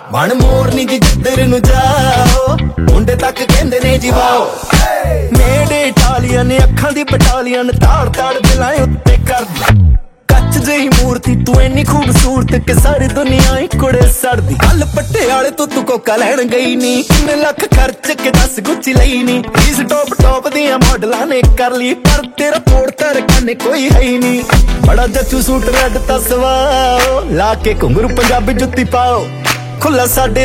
ਬਣ ਮੋਰਨੀ ਜੀ ਜਿੱਧਰ ਨੂੰ ਜਾਓ ਮੁੰਡੇ ਤੱਕ ਕਹਿੰਦੇ ਨੇ ਜੀ ਵਾਓ ਮੇਰੇ ਇਟਾਲੀਅਨ ਅੱਖਾਂ ਦੀ ਬਟਾਲੀਅਨ ਤਾੜ ਤਾੜ ਦਿਲਾਂ ਉੱਤੇ ਕਰਦੀ ਕੱਚ ਜਿਹੀ ਮੂਰਤੀ ਤੂੰ ਇੰਨੀ ਖੂਬਸੂਰਤ ਕਿ ਸਾਰੀ ਦੁਨੀਆ ਹੀ ਕੁੜੇ ਸੜਦੀ ਕੱਲ ਪਟਿਆਲੇ ਤੋਂ ਤੂੰ ਕੋਕਾ ਲੈਣ ਗਈ ਨੀ ਕਿੰਨੇ ਲੱਖ ਖਰਚ ਕੇ 10 ਗੁੱਚੀ ਲਈ ਨੀ ਇਸ ਟੌਪ ਦੀਆਂ ਮਾਡਲਾਂ ਨੇ ਕਰ ਲਈ ਪਰ ਤੇਰਾ ਤੋੜ ਤਰ ਕੰਨੇ ਕੋਈ ਹੈ ਨੀ ਬੜਾ ਜੱਚੂ ਸੂਟ ਰੈਡ ਤਸਵਾਓ ਲਾ ਕੇ ਘੁੰਗਰੂ ਪੰਜਾਬੀ ਜੁੱਤੀ ਪਾਓ ਖੁੱਲਾ ਸਾਡੇ